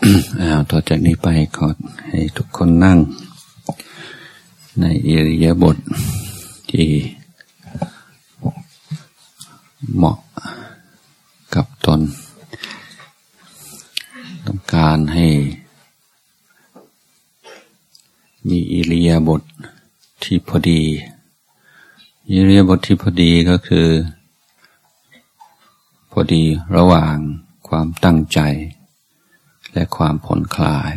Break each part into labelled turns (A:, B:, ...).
A: ต่อจากนี้ไปขอให้ทุกคนนั่งในอิริยาบถที่เหมาะกับตนต้องการให้มีอิริยาบถที่พอดีอิริยาบถที่พอดีก็คือพอดีระหว่างความตั้งใจและความผ่อนคลาย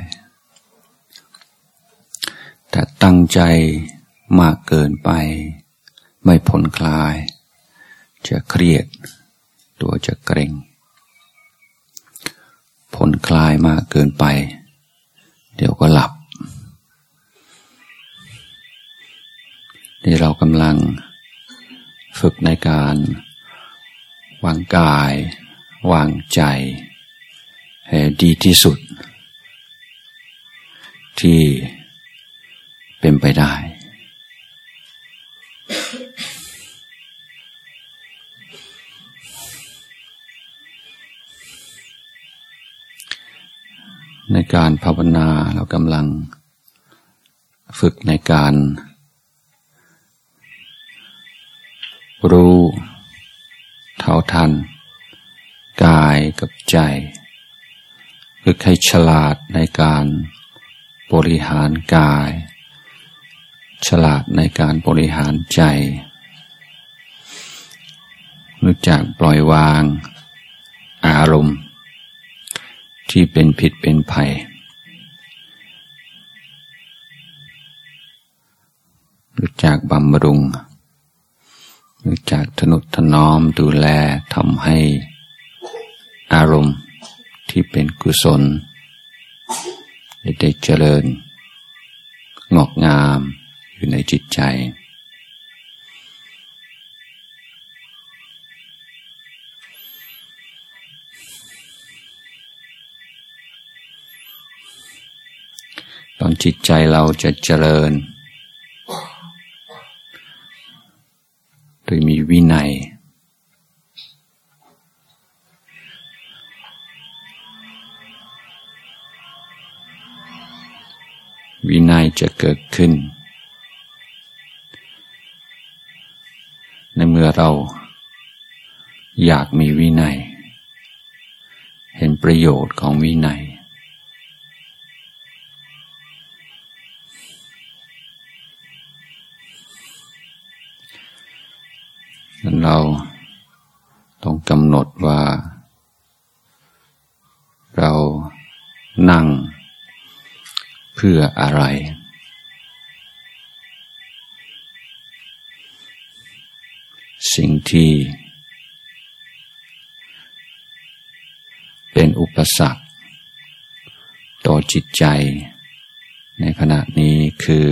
A: แต่ตั้งใจมากเกินไปไม่ผ่อนคลายจะเครียดตัวจะเกร็งผ่อนคลายมากเกินไปเดี๋ยวก็หลับนี่เรากำลังฝึกในการวางกายวางใจให้ดีที่สุดที่เป็นไปได้ในการภาวนาเรากำลังฝึกในการรู้เท่าทันกายกับใจฝึกให้ฉลาดในการบริหารกายฉลาดในการบริหารใจรู้จักปล่อยวางอารมณ์ที่เป็นผิดเป็นภัยรู้จักบำรุงรู้จักทนุถนอมดูแลทำให้อารมณ์ที่เป็นกุศลได้เจริญงอกงามอยู่ในจิตใจตอนจิตใจเราจะเจริญโดยมีวินัยวินัยจะเกิดขึ้นในเมื่อเราอยากมีวินัยเห็นประโยชน์ของวินัยนั้นเราต้องกำหนดว่าเรานั่งเพื่ออะไรสิ่งที่เป็นอุปสรรคต่อจิตใจในขณะนี้คือ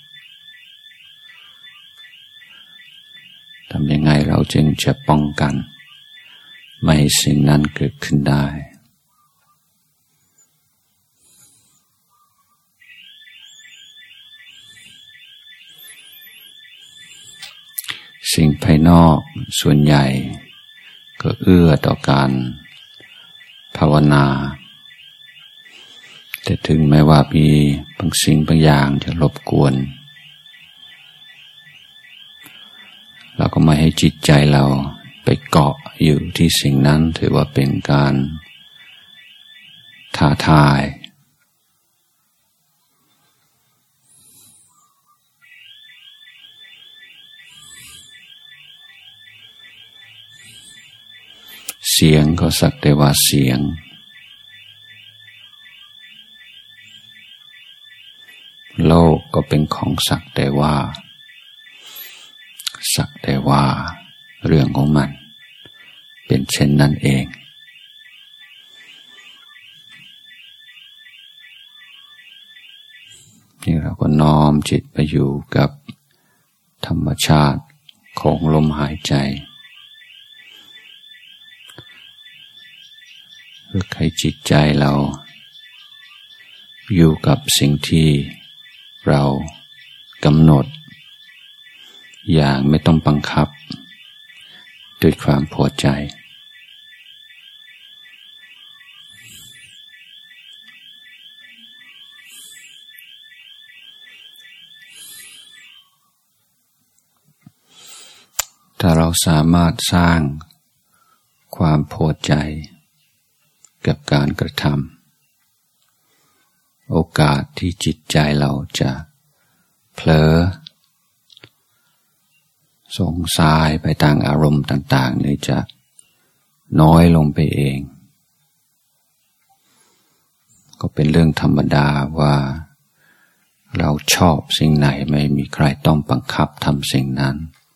A: ทำยังไงเราจึงจะป้องกันไม่ให้สิ่งนั้นเกิดขึ้นได้สิ่งภายนอกส่วนใหญ่ก็เอื้อต่อการภาวนาแต่ถึงแม้ว่ามีบางสิ่งบางอย่างจะรบกวนเราก็ไม่ให้จิตใจเราไปเกาะอยู่ที่สิ่งนั้นถือว่าเป็นการท้าทายเสียงก็สักแต่ว่าเสียงโลกก็เป็นของสักแต่ว่าเรื่องของมันเป็นเช่นนั้นเองนี่เราก็น้อมจิตไปอยู่กับธรรมชาติของลมหายใจเพื่อให้จิตใจเราอยู่กับสิ่งที่เรากำหนดอย่างไม่ต้องบังคับด้วยความพอใจถ้าเราสามารถสร้างความพอใจกับการกระทำโอกาสที่จิตใจเราจะเผลอส่งสายไปทางอารมณ์ต่างๆนี่จะน้อยลงไปเองก็เป็นเรื่องธรรมดาว่าเราชอบสิ่งไหนไม่มีใครต้องบังคับทำสิ่งนั้น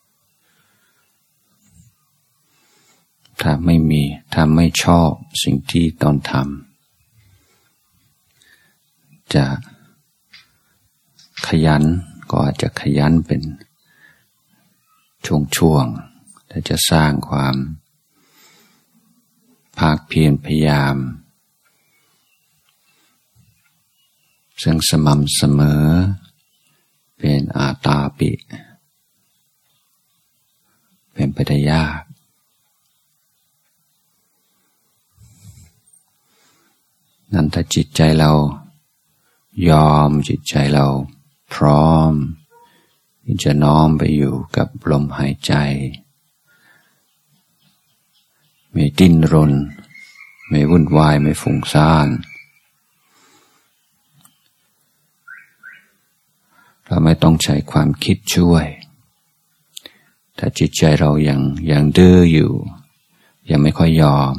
A: ถ้าไม่ชอบสิ่งที่ตนทำจะขยันก็อาจจะขยันเป็นช่วงๆแต่จะสร้างความภาคเพียรพยายามซึ่งสม่ำเสมอเป็นอาตาปิเป็นไปได้ยากนั้นถ้าจิตใจเรายอมจิตใจเราพร้อมที่จะน้อมไปอยู่กับลมหายใจไม่ดิ้นรนไม่วุ่นวายไม่ฟุ้งซ่านเราไม่ต้องใช้ความคิดช่วยถ้าจิตใจเรายังดื้ออยู่ยังไม่ค่อยยอม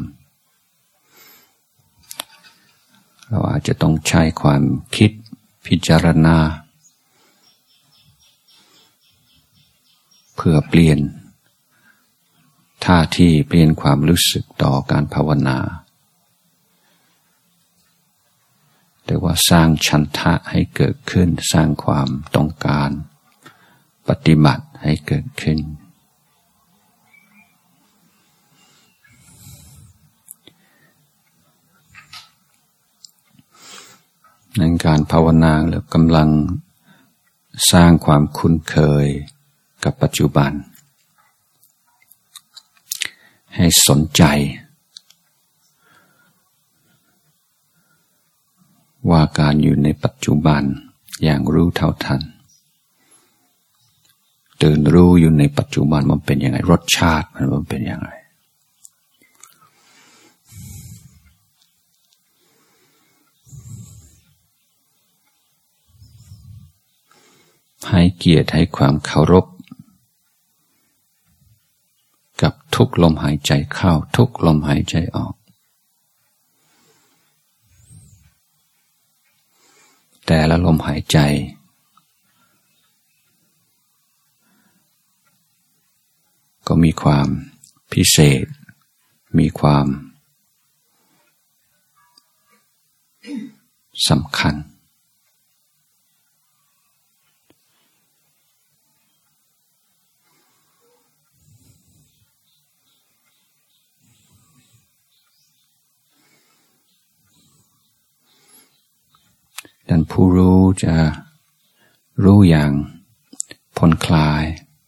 A: เราอาจจะต้องใช้ความคิดพิจารณาเพื่อเปลี่ยนท่าทีเปลี่ยนความรู้สึกต่อการภาวนาแต่ว่าสร้างฉันทะให้เกิดขึ้นสร้างความต้องการปฏิบัติให้เกิดขึ้นในการภาวนาเรากำลังสร้างความคุ้นเคยกับปัจจุบันให้สนใจว่าการอยู่ในปัจจุบันอย่างรู้เท่าทันตื่นรู้อยู่ในปัจจุบันมันเป็นยังไงรสชาติมันเป็นยังไงให้เกียรติให้ความเคารพกับทุกลมหายใจเข้าทุกลมหายใจออกแต่ละลมหายใจก็มีความพิเศษมีความสำคัญดังผู้รู้จะรู้อย่างผ่อนคลาย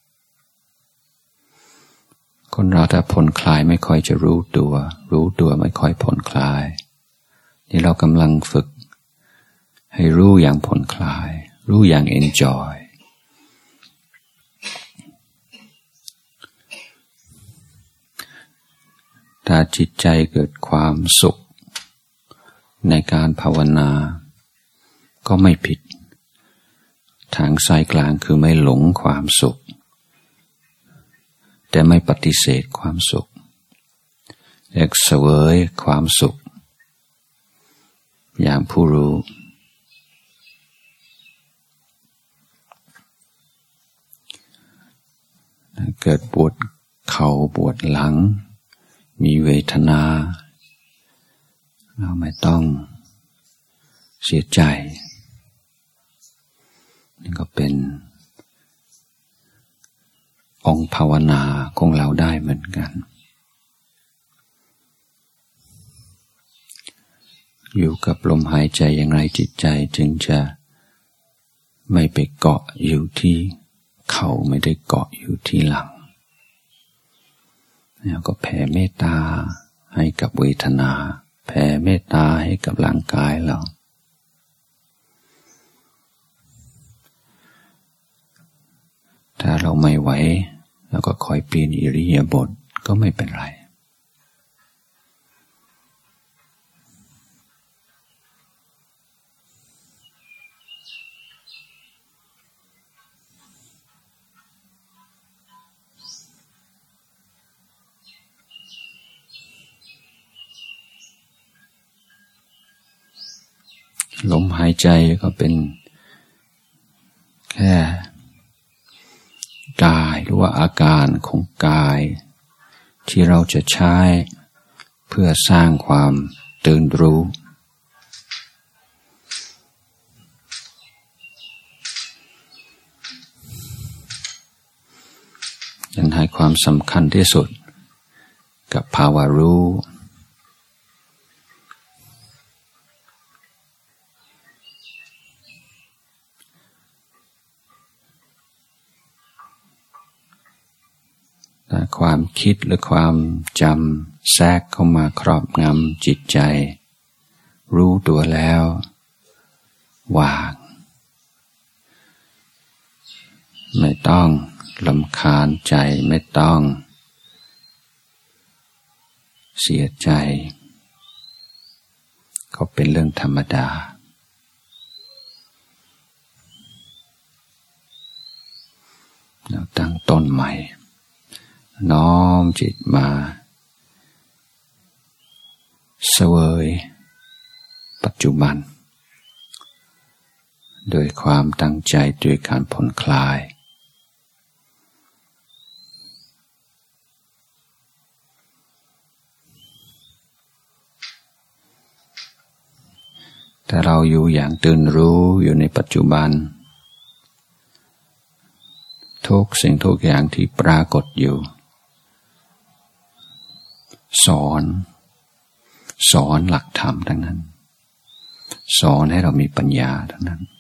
A: คนเราถ้าผ่อนคลายไม่ค่อยจะรู้ตัวไม่ค่อยผ่อนคลายนี่เรากำลังฝึกให้รู้อย่างผ่อนคลายรู้อย่าง enjoy ถ้าจิตใจเกิดความสุขในการภาวนาก็ไม่ผิดทางสายกลางคือไม่หลงความสุขแต่ไม่ปฏิเสธความสุขและเสวยความสุขอย่างผู้รู้เกิดปวดเข่าปวดหลังมีเวทนาเราไม่ต้องเสียใจนี่ก็เป็นองค์ภาวนาของเราได้เหมือนกันอยู่กับลมหายใจอย่างไรจิตใจจึงจะไม่ไปเกาะอยู่ที่เข่าไม่ได้เกาะอยู่ที่หลังแล้วก็แผ่เมตตาให้กับเวทนาแผ่เมตตาให้กับร่างกายเราถ้าเราไม่ไหวแล้วก็คอยเปลี่ยนอิริยาบถก็ไม่เป็นไรลมหายใจก็เป็นแค่กายหรือว่าอาการของกายที่เราจะใช้เพื่อสร้างความตื่นรู้ยันให้ความสำคัญที่สุดกับภาวะรู้แต่ความคิดหรือความจำแทรกเข้ามาครอบงำจิตใจรู้ตัวแล้ววางไม่ต้องรำคาญใจไม่ต้องเสียใจก็เป็นเรื่องธรรมดาเราตั้งต้นใหม่น้อมจิตมาเสวยปัจจุบันโดยความตั้งใจด้วยการผ่อนคลายแต่เราอยู่อย่างตื่นรู้อยู่ในปัจจุบันทุกสิ่งทุกอย่างที่ปรากฏอยู่สอนหลักธรรมทั้งนั้นสอนให้เรามีปัญญาทั้งนั้น